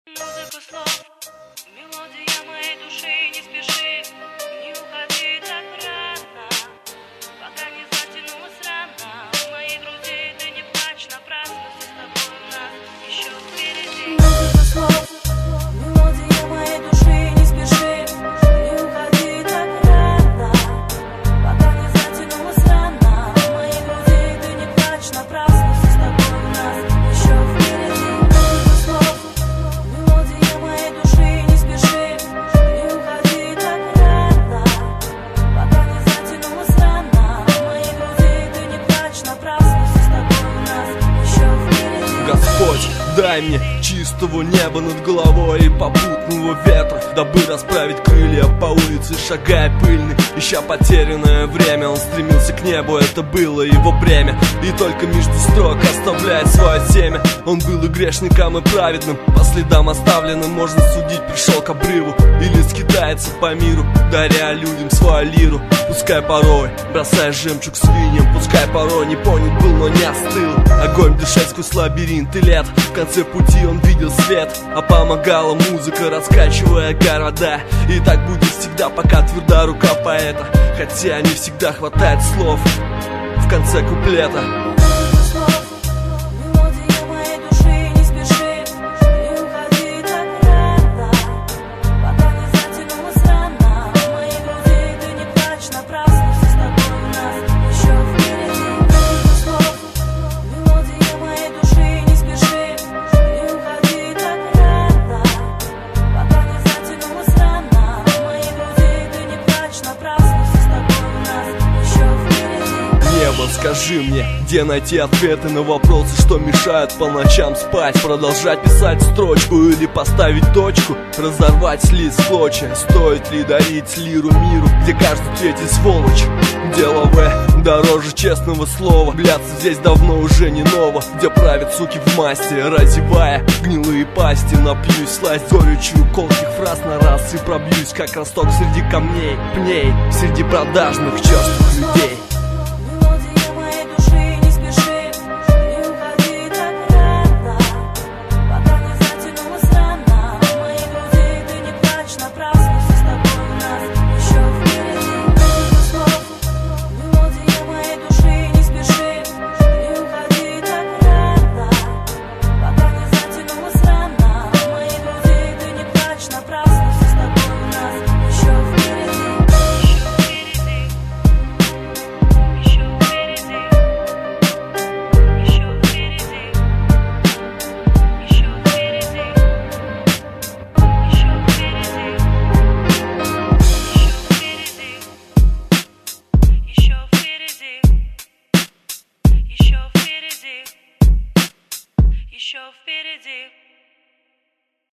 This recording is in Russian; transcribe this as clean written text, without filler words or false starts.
Музыку слов, мелодия моей души, не спеши, не уходи так рано, пока не затянулась рана. В моей груди ты не плачь напрасно, все с тобой у нас еще впереди. Музыку слов, мелодия моей души, не спеши, не уходи так рано, пока не затянулась рана. В моей груди ты не плачь напрасно, все с тобой у нас еще впереди. Музыку слов, мелодия моей души, не спеши, не уходи так рано, пока не затянулась рана. В моей груди ты не плачь напрасно, все с тобой у нас еще впереди. Господь, дай мне чистого неба над головой и попутного ветра, дабы расправить крылья по улице, шагая пыльный, ища потерянное время. Он стремился к небу, это было его бремя, и только между строк оставляет свое семя. Он был и грешником, и праведным, по следам оставленным можно судить, пришел к обрыву или скитается по миру, даря людям свою лиру. Пускай порой бросая жемчуг свиньям, пускай порой не понят был, но не остыл. Огонь дышать сквозь лабиринты лет, в конце пути он видел свет, а помогала музыка, раскачивая города. И так будет всегда, пока тверда рука поэта, хотя не всегда хватает слов в конце куплета. Скажи мне, где найти ответы на вопросы, что мешают по ночам спать? Продолжать писать строчку или поставить точку? Разорвать лист в клочья? Стоит ли дарить лиру миру, где каждый третий сволочь? Дело В дороже честного слова, бляться здесь давно уже не ново, где правят суки в масти, разевая гнилые пасти. Напьюсь сласть горечью колких фраз на раз и пробьюсь, как росток среди камней, пней, среди продажных черствых людей. Еще впереди.